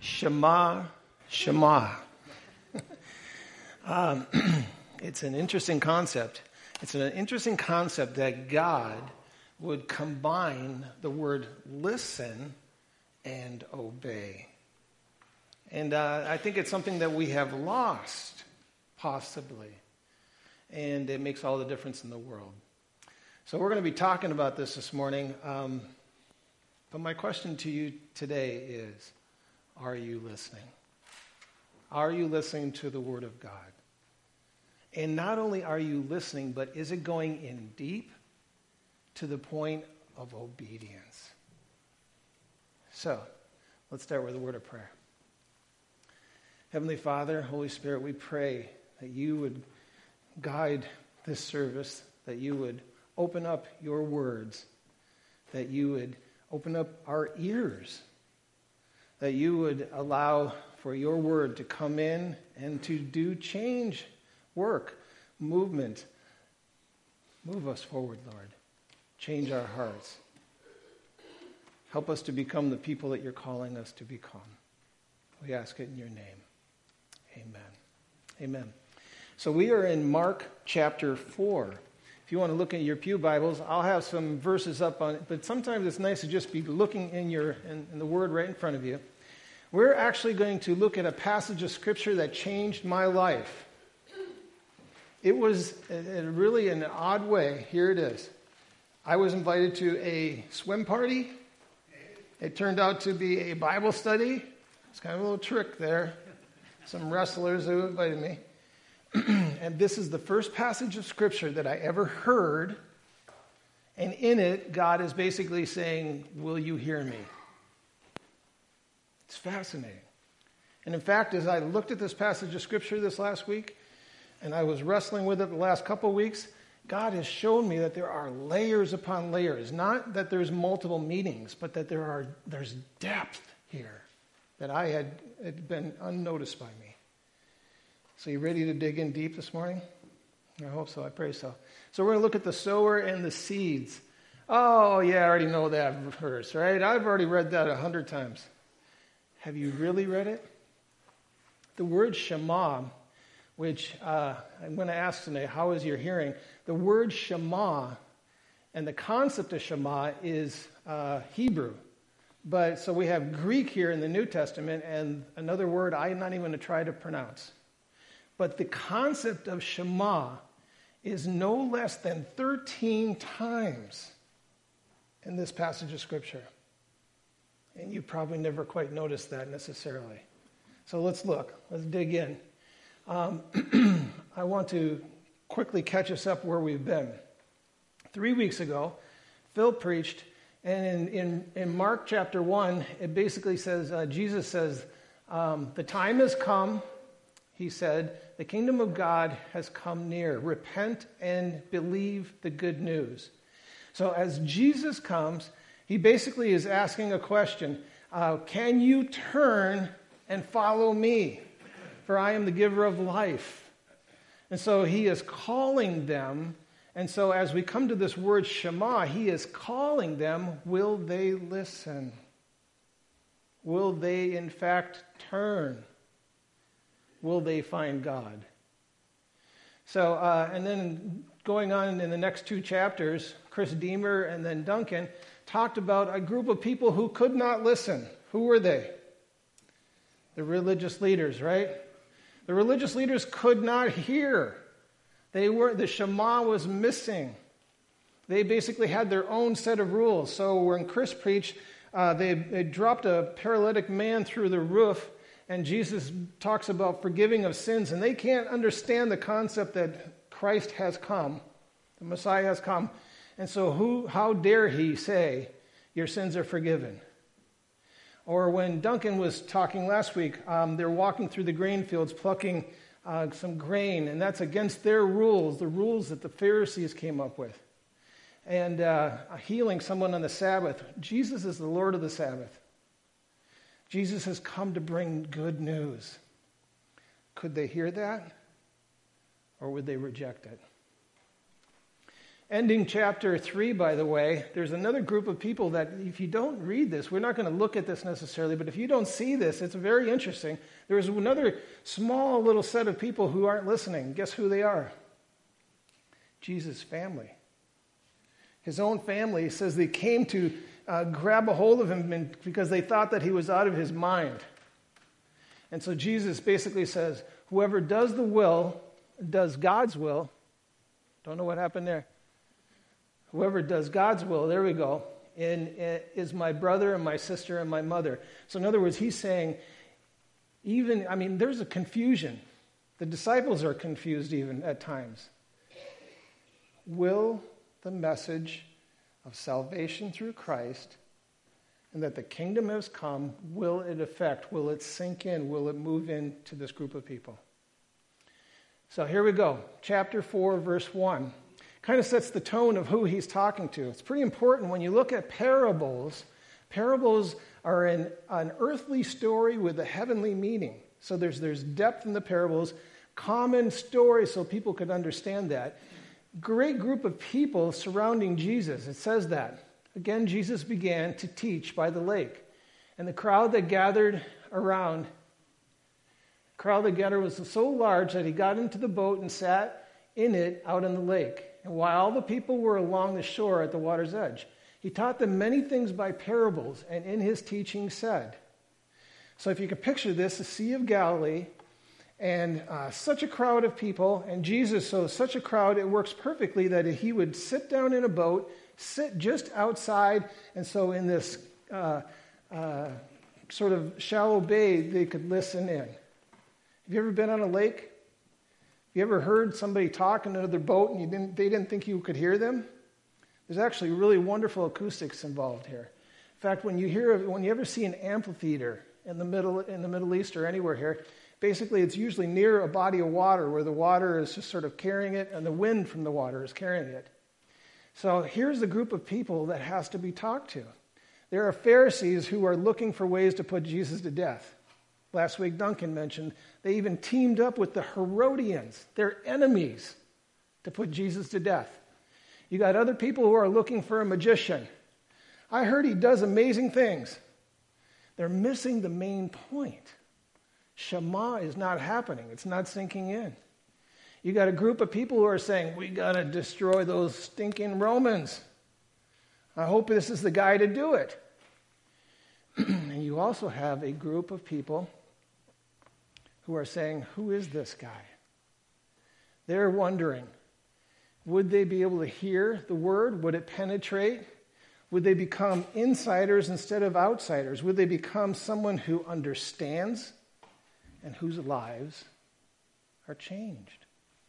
Shema, Shema. It's an interesting concept. It's an interesting concept that God would combine the word listen and obey. And I think it's something that we have lost, possibly. And it makes all the difference in the world. So we're going to be talking about this morning. But my question to you today is, are you listening? Are you listening to the Word of God? And not only are you listening, but is it going in deep to the point of obedience? So, let's start with a word of prayer. Heavenly Father, Holy Spirit, we pray that you would guide this service, that you would open up your words, that you would open up our ears, that you would allow for your word to come in and to do change, work, movement. Move us forward, Lord. Change our hearts. Help us to become the people that you're calling us to become. We ask it in your name. Amen. Amen. So we are in Mark chapter 4. If you want to look at your pew Bibles, I'll have some verses up on it, but sometimes it's nice to just be looking in the Word right in front of you. We're actually going to look at a passage of Scripture that changed my life. It was really an odd way. Here it is. I was invited to a swim party. It turned out to be a Bible study. It's kind of a little trick there. Some wrestlers who invited me. And this is the first passage of Scripture that I ever heard. And in it, God is basically saying, will you hear me? It's fascinating. And in fact, as I looked at this passage of Scripture this last week, and I was wrestling with it the last couple of weeks, God has shown me that there are layers upon layers. Not that there's multiple meanings, but that there's depth here that had been unnoticed by me. So you ready to dig in deep this morning? I hope so. I pray so. So we're going to look at the sower and the seeds. Oh, yeah, I already know that verse, right? I've already read that 100 times. Have you really read it? The word Shema, which I'm going to ask today, how is your hearing? The word Shema and the concept of Shema is Hebrew. But so we have Greek here in the New Testament and another word I'm not even going to try to pronounce. But the concept of Shema is no less than 13 times in this passage of Scripture. And you probably never quite noticed that necessarily. So let's look. Let's dig in. I want to quickly catch us up where we've been. 3 weeks ago, Phil preached, and in Mark chapter 1, it basically says, Jesus says, the time has come, he said, the kingdom of God has come near. Repent and believe the good news. So as Jesus comes, he basically is asking a question. Can you turn and follow me? For I am the giver of life. And so he is calling them. And so as we come to this word Shema, he is calling them. Will they listen? Will they in fact turn? Will they find God? So, and then going on in the next two chapters, Chris Deemer and then Duncan talked about a group of people who could not listen. Who were they? The religious leaders, right? The religious leaders could not hear. The Shema was missing. They basically had their own set of rules. So when Chris preached, they dropped a paralytic man through the roof, and Jesus talks about forgiving of sins, and they can't understand the concept that Christ has come, the Messiah has come. And so how dare he say, your sins are forgiven? Or when Duncan was talking last week, they're walking through the grain fields, plucking some grain, and that's against their rules, the rules that the Pharisees came up with. And healing someone on the Sabbath. Jesus is the Lord of the Sabbath. Jesus has come to bring good news. Could they hear that? Or would they reject it? Ending chapter 3, by the way, there's another group of people that if you don't read this, we're not going to look at this necessarily, but if you don't see this, it's very interesting. There's another small little set of people who aren't listening. Guess who they are? Jesus' family. His own family says they came to grab a hold of him because they thought that he was out of his mind. And so Jesus basically says, whoever does the will, does God's will, don't know what happened there. Whoever does God's will, there we go, is my brother and my sister and my mother. So in other words, he's saying, there's a confusion. The disciples are confused even at times. Will the message of salvation through Christ and that the kingdom has come, will it affect, will it sink in, will it move into this group of people? So here we go. Chapter 4, verse 1. Kind of sets the tone of who he's talking to. It's pretty important when you look at parables. Parables are an earthly story with a heavenly meaning. So there's depth in the parables, common stories so people could understand that. Great group of people surrounding Jesus. It says that. Again, Jesus began to teach by the lake. And the crowd that gathered was so large that he got into the boat and sat in it out on the lake. And while all the people were along the shore at the water's edge, he taught them many things by parables, and in his teaching said. So if you can picture this, the Sea of Galilee, and such a crowd of people, and Jesus, so such a crowd, it works perfectly that he would sit down in a boat, sit just outside, and so in this sort of shallow bay, they could listen in. Have you ever been on a lake? Have you ever heard somebody talk in another boat and they didn't think you could hear them? There's actually really wonderful acoustics involved here. In fact, when you ever see an amphitheater in the Middle East or anywhere here, basically it's usually near a body of water where the water is just sort of carrying it and the wind from the water is carrying it. So here's the group of people that has to be talked to. There are Pharisees who are looking for ways to put Jesus to death. Last week, Duncan mentioned they even teamed up with the Herodians, their enemies, to put Jesus to death. You got other people who are looking for a magician. I heard he does amazing things. They're missing the main point. Shema is not happening. It's not sinking in. You got a group of people who are saying, we got to destroy those stinking Romans. I hope this is the guy to do it. And you also have a group of people who are saying, who is this guy? They're wondering, would they be able to hear the word? Would it penetrate? Would they become insiders instead of outsiders? Would they become someone who understands and whose lives are changed?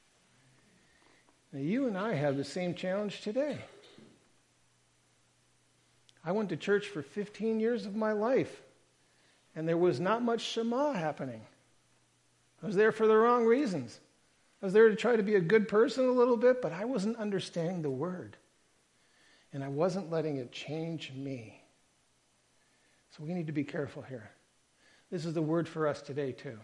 Now, you and I have the same challenge today. I went to church for 15 years of my life, and there was not much Shema happening. I was there for the wrong reasons. I was there to try to be a good person a little bit, but I wasn't understanding the word. And I wasn't letting it change me. So we need to be careful here. This is the word for us today, too.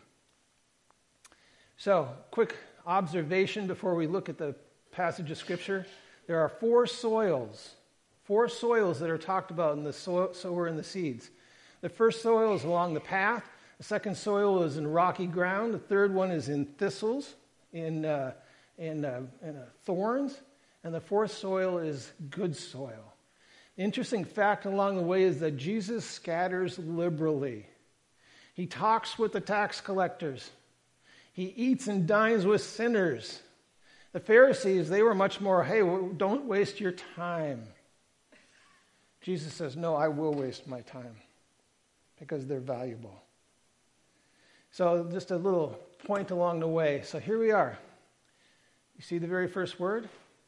So, quick observation before we look at the passage of Scripture. There are four soils that are talked about in the sower and the seeds. The first soil is along the path. The second soil is in rocky ground. The third one is in thistles, in thorns. And the fourth soil is good soil. The interesting fact along the way is that Jesus scatters liberally. He talks with the tax collectors. He eats and dines with sinners. The Pharisees, they were much more, hey, don't waste your time. Jesus says, no, I will waste my time because they're valuable. So just a little point along the way. So here we are. You see the very first word?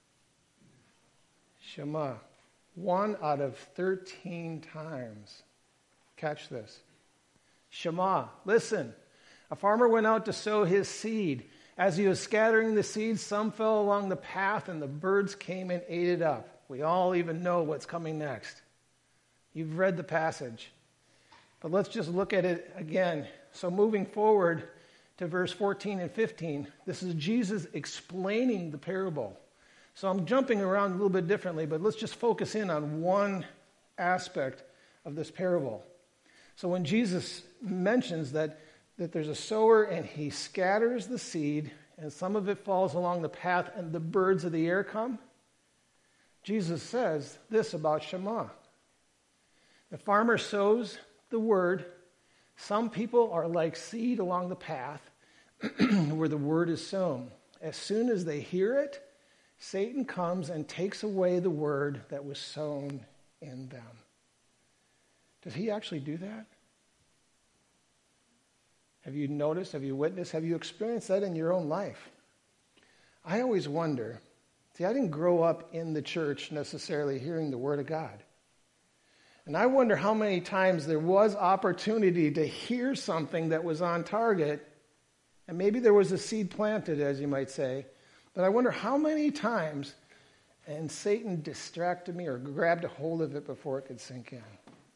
Shema. 1 out of 13 times. Catch this. Shema. Listen. A farmer went out to sow his seed. As he was scattering the seeds, some fell along the path and the birds came and ate it up. We all even know what's coming next. You've read the passage. But let's just look at it again. So moving forward to verse 14 and 15, this is Jesus explaining the parable. So I'm jumping around a little bit differently, but let's just focus in on one aspect of this parable. So when Jesus mentions that there's a sower and he scatters the seed and some of it falls along the path and the birds of the air come, Jesus says this about Shema. The farmer sows the word. Some people are like seed along the path where the word is sown. As soon as they hear it, Satan comes and takes away the word that was sown in them. Does he actually do that? Have you noticed, have you witnessed, have you experienced that in your own life? I always wonder. See, I didn't grow up in the church necessarily hearing the word of God. And I wonder how many times there was opportunity to hear something that was on target, and maybe there was a seed planted, as you might say, but I wonder how many times and Satan distracted me or grabbed a hold of it before it could sink in.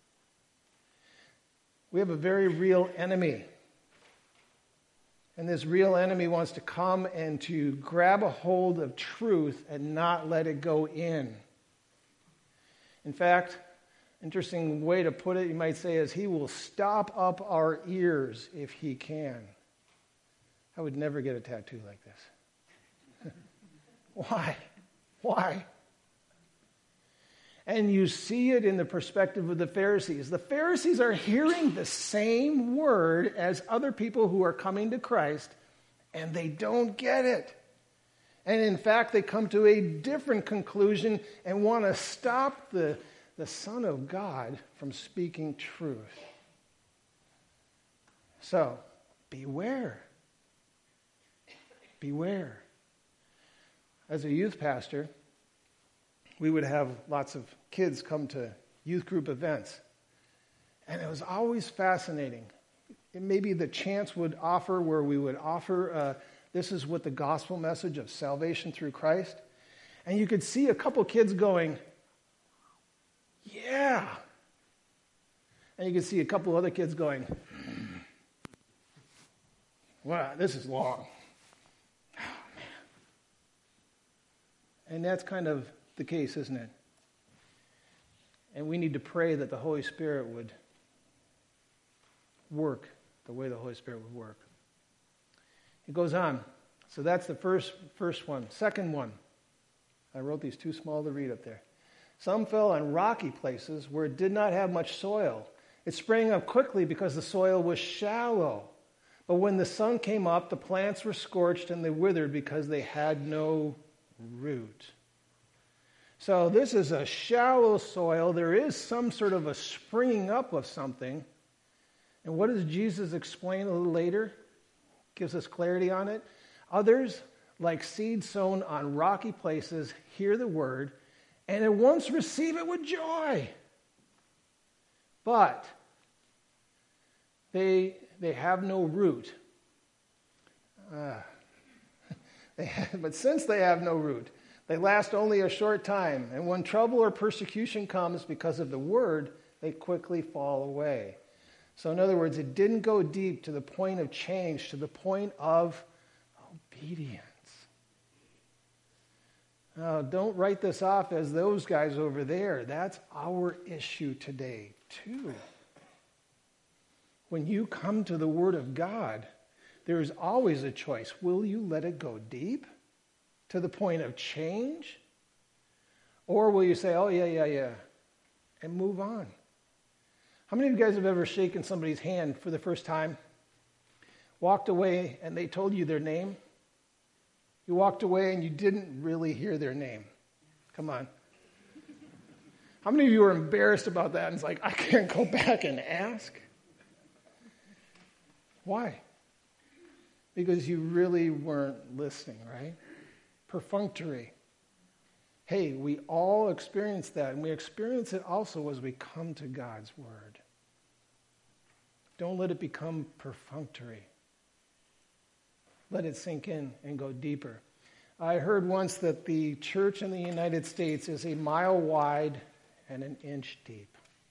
We have a very real enemy. And this real enemy wants to come and to grab a hold of truth and not let it go in. In fact, interesting way to put it, you might say, is he will stop up our ears if he can. I would never get a tattoo like this. Why? Why? And you see it in the perspective of the Pharisees. The Pharisees are hearing the same word as other people who are coming to Christ, and they don't get it. And in fact, they come to a different conclusion and want to stop the Son of God from speaking truth. So, beware. Beware. As a youth pastor, we would have lots of kids come to youth group events. And it was always fascinating. And maybe the chance would offer where we would offer, this is what the gospel message of salvation through Christ. And you could see a couple kids going, yeah. And you could see a couple other kids going, wow, this is long. Oh, man. And that's kind of the case, isn't it? And we need to pray that the Holy Spirit would work the way the Holy Spirit would work. It goes on. So that's the first one. Second one. I wrote these too small to read up there. Some fell on rocky places where it did not have much soil. It sprang up quickly because the soil was shallow. But when the sun came up, the plants were scorched and they withered because they had no root. So this is a shallow soil. There is some sort of a springing up of something. And what does Jesus explain a little later? Gives us clarity on it. Others, like seed sown on rocky places, hear the word and at once receive it with joy. But they have no root. But since they have no root, they last only a short time, and when trouble or persecution comes because of the word, they quickly fall away. So in other words, it didn't go deep to the point of change, to the point of obedience. Now, don't write this off as those guys over there. That's our issue today, too. When you come to the Word of God, there's always a choice. Will you let it go deep to the point of change? Or will you say, oh, yeah, and move on? How many of you guys have ever shaken somebody's hand for the first time, walked away, and they told you their name? You walked away and you didn't really hear their name. Come on. How many of you are embarrassed about that and it's like, I can't go back and ask? Why? Because you really weren't listening, right? Perfunctory. Hey, we all experience that, and we experience it also as we come to God's Word. Don't let it become perfunctory. Let it sink in and go deeper. I heard once that the church in the United States is a mile wide and an inch deep.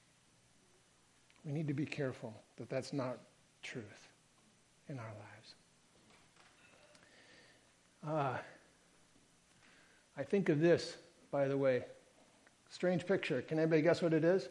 We need to be careful that that's not truth in our lives. I think of this, by the way. Strange picture. Can anybody guess what it is?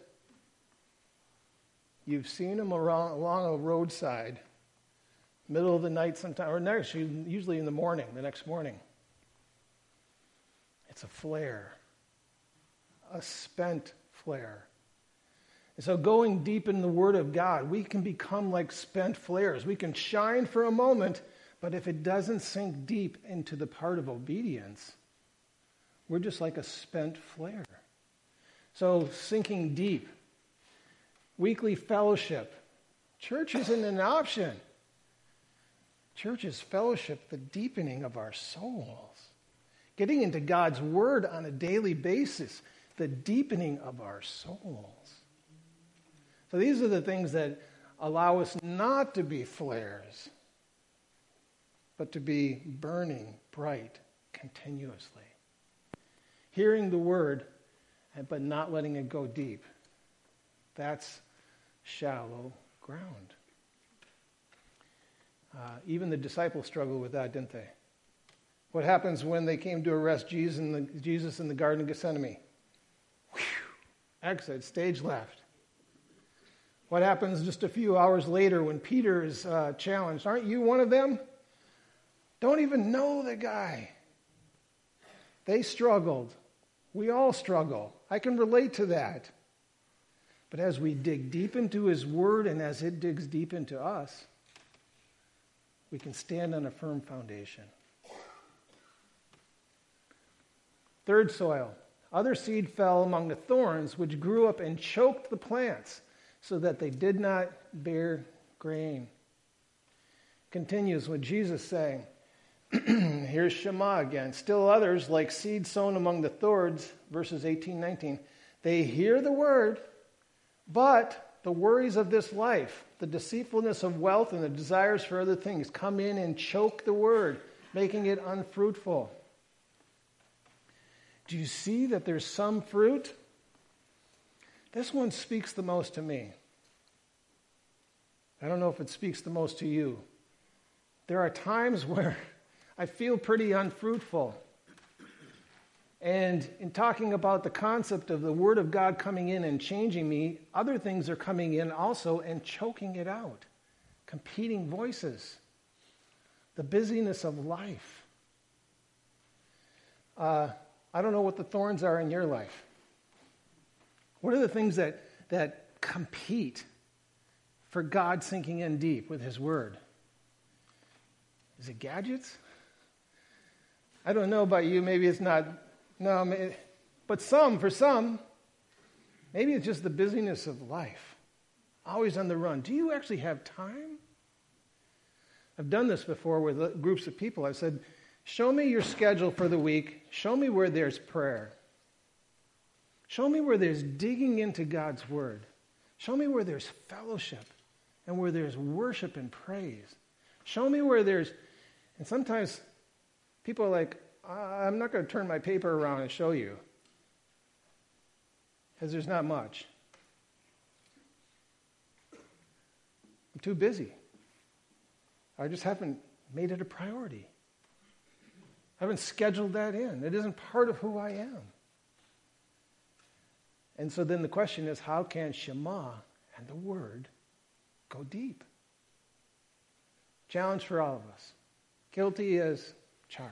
You've seen them along a roadside, middle of the night sometime, or usually in the morning, the next morning. It's a flare, a spent flare. And so going deep in the Word of God, we can become like spent flares. We can shine for a moment, but if it doesn't sink deep into the part of obedience, we're just like a spent flare. So sinking deep. Weekly fellowship. Church isn't an option. Church is fellowship, the deepening of our souls. Getting into God's Word on a daily basis, the deepening of our souls. So these are the things that allow us not to be flares, but to be burning bright continuously. Hearing the Word, but not letting it go deep. That's shallow ground. Even the disciples struggled with that, didn't they? What happens when they came to arrest Jesus in the Garden of Gethsemane? Whew, exit, stage left. What happens just a few hours later when Peter is challenged? Aren't you one of them? Don't even know the guy. They struggled. We all struggle. I can relate to that. But as we dig deep into His Word and as it digs deep into us, we can stand on a firm foundation. Third soil. Other seed fell among the thorns, which grew up and choked the plants, so that they did not bear grain. Continues with Jesus saying, here's Shema again. Still others, like seed sown among the thorns, verses 18, 19, they hear the word, but the worries of this life, the deceitfulness of wealth and the desires for other things come in and choke the word, making it unfruitful. Do you see that there's some fruit? This one speaks the most to me. I don't know if it speaks the most to you. There are times where I feel pretty unfruitful. And in talking about the concept of the Word of God coming in and changing me, other things are coming in also and choking it out. Competing voices. The busyness of life. I don't know what the thorns are in your life. What are the things that compete for God sinking in deep with His Word? Is it gadgets? I don't know about you. Maybe it's not. No, but for some, maybe it's just the busyness of life. Always on the run. Do you actually have time? I've done this before with groups of people. I've said, show me your schedule for the week. Show me where there's prayer. Show me where there's digging into God's Word. Show me where there's fellowship and where there's worship and praise. Show me where there's, and sometimes people are like, I'm not going to turn my paper around and show you because there's not much. I'm too busy. I just haven't made it a priority. I haven't scheduled that in. It isn't part of who I am. And so then the question is, how can Shema and the Word go deep? Challenge for all of us. Guilty as charged.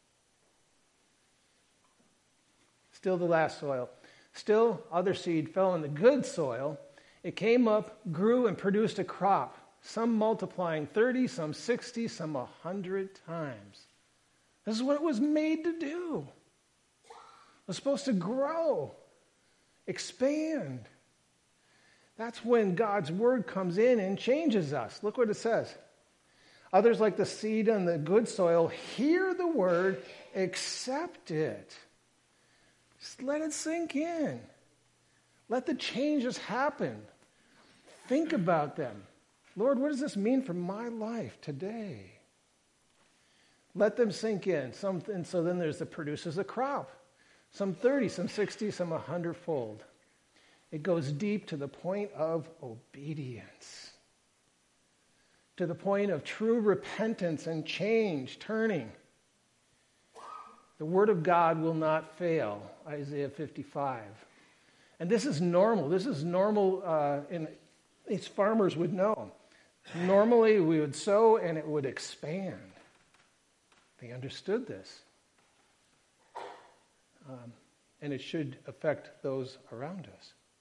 Still the last soil. Still other seed fell in the good soil. It came up, grew, and produced a crop, some multiplying 30, some 60, some 100 times. This is what it was made to do. It was supposed to grow, expand. That's when God's Word comes in and changes us. Look what it says. Others, like the seed on the good soil, hear the Word, accept it. Just let it sink in. Let the changes happen. Think about them. Lord, what does this mean for my life today? Let them sink in. And so then there's the produces a crop. Some 30, some 60, some 100-fold. It goes deep to the point of obedience. To the point of true repentance and change, turning. The word of God will not fail, Isaiah 55. And this is normal. This is normal, and these farmers would know. Normally, we would sow and it would expand. They understood this. And it should affect those around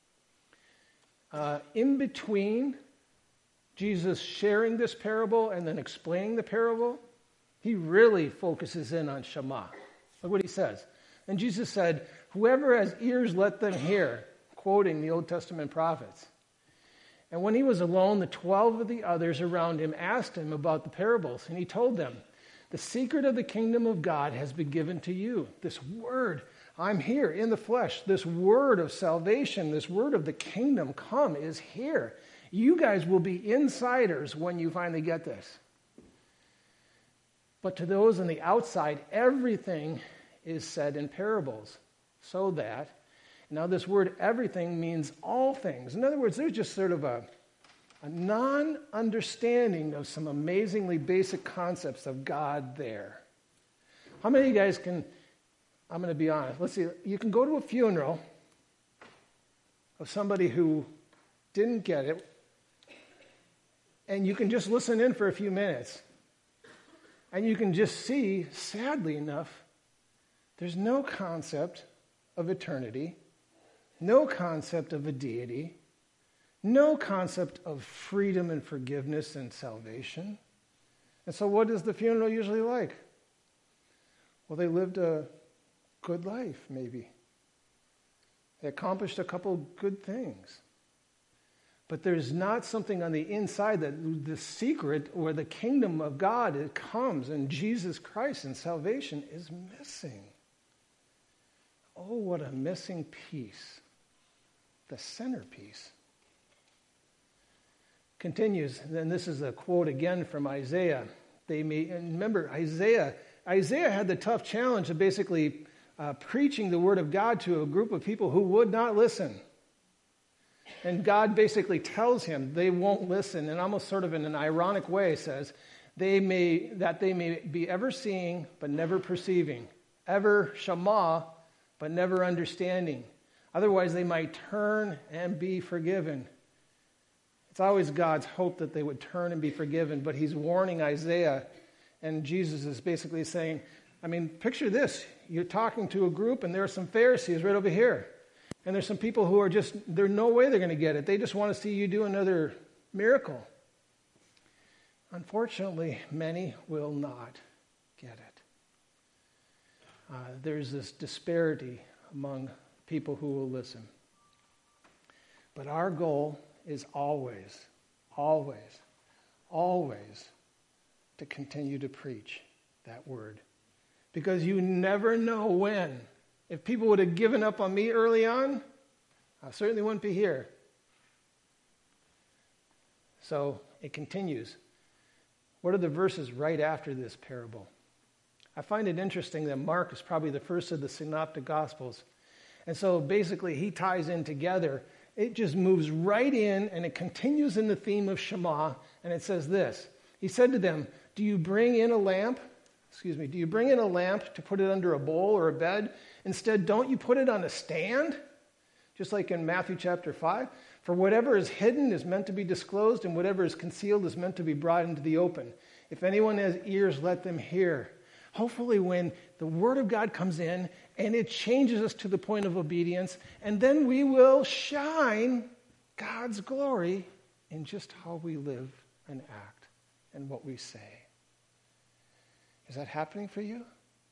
us. In between Jesus sharing this parable and then explaining the parable, he really focuses in on Shema. Look what he says. And Jesus said, "Whoever has ears, let them hear," quoting the Old Testament prophets. And when he was alone, the 12 of the others around him asked him about the parables, and he told them, "The secret of the kingdom of God has been given to you." This word, I'm here in the flesh, this word of salvation, this word of the kingdom come is here. You guys will be insiders when you finally get this. But to those on the outside, everything is said in parables, so that, now this word everything means all things. In other words, there's just sort of a non-understanding of some amazingly basic concepts of God there. How many of you guys can, I'm going to be honest, let's see, you can go to a funeral of somebody who didn't get it, and you can just listen in for a few minutes. And you can just see, sadly enough, there's no concept of eternity, no concept of a deity, no concept of freedom and forgiveness and salvation. And so what is the funeral usually like? Well, they lived a good life, maybe. They accomplished a couple good things. But there's not something on the inside that the secret or the kingdom of God, it comes, and Jesus Christ and salvation is missing. Oh, what a missing piece. The centerpiece. Continues, and then this is a quote again from Isaiah. And remember, Isaiah had the tough challenge of basically preaching the word of God to a group of people who would not listen. And God basically tells him they won't listen, and almost sort of in an ironic way says, they may be ever seeing but never perceiving, ever Shema but never understanding. Otherwise they might turn and be forgiven. It's always God's hope that they would turn and be forgiven, but he's warning Isaiah, and Jesus is basically saying, picture this. You're talking to a group, and there are some Pharisees right over here. And there's some people who are there's no way they're going to get it. They just want to see you do another miracle. Unfortunately, many will not get it. There's this disparity among people who will listen. But our goal is always, always, always to continue to preach that word. Because you never know when. If people would have given up on me early on, I certainly wouldn't be here. So it continues. What are the verses right after this parable? I find it interesting that Mark is probably the first of the synoptic gospels. And so basically he ties in together. It just moves right in, and it continues in the theme of Shema. And it says this. He said to them, do you bring in a lamp to put it under a bowl or a bed? Instead, don't you put it on a stand? Just like in Matthew chapter 5. For whatever is hidden is meant to be disclosed, and whatever is concealed is meant to be brought into the open. If anyone has ears, let them hear. Hopefully when the word of God comes in and it changes us to the point of obedience, and then we will shine God's glory in just how we live and act and what we say. Is that happening for you?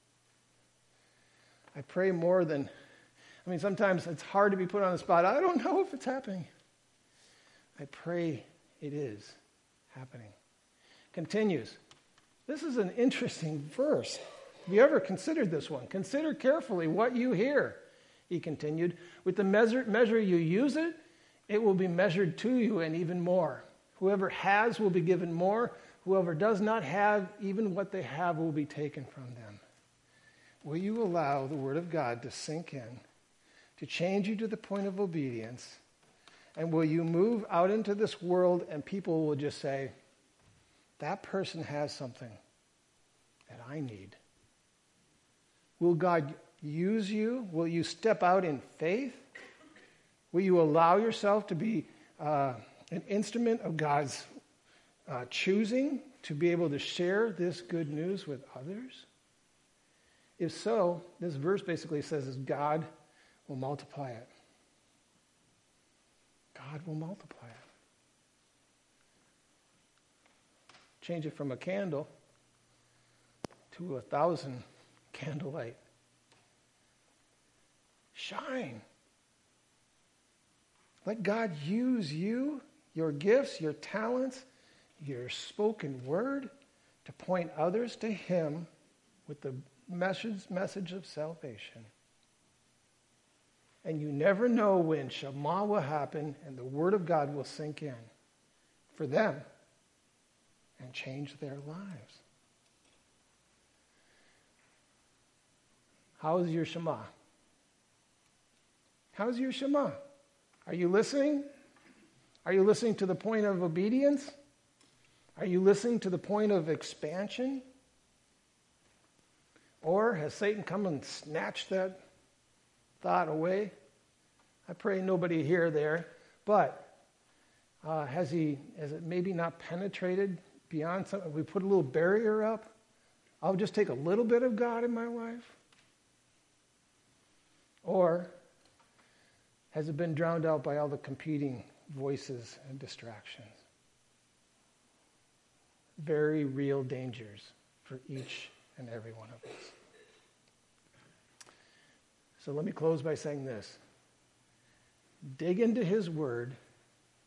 I pray more than, sometimes it's hard to be put on the spot. I don't know if it's happening. I pray it is happening. Continues. This is an interesting verse. Have you ever considered this one? Consider carefully what you hear, he continued. With the measure you use it, it will be measured to you and even more. Whoever has will be given more. Whoever does not have, even what they have will be taken from them. Will you allow the word of God to sink in, to change you to the point of obedience? And will you move out into this world and people will just say, that person has something that I need. Will God use you? Will you step out in faith? Will you allow yourself to be an instrument of God's choosing to be able to share this good news with others? If so, this verse basically says is God will multiply it. God will multiply it. Change it from a candle to 1,000 candlelight. Shine. Let God use you, your gifts, your talents, your spoken word to point others to Him with the message of salvation. And you never know when Shema will happen and the Word of God will sink in for them and change their lives. How is your Shema? How's your Shema? Are you listening? Are you listening to the point of obedience? Are you listening to the point of expansion? Or has Satan come and snatched that thought away? I pray nobody here there, but has it maybe not penetrated beyond something? We put a little barrier up. I'll just take a little bit of God in my life. Or has it been drowned out by all the competing voices and distractions? Very real dangers for each and every one of us. So let me close by saying this. Dig into His Word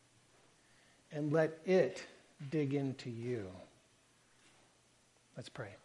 and let it dig into you. Let's pray.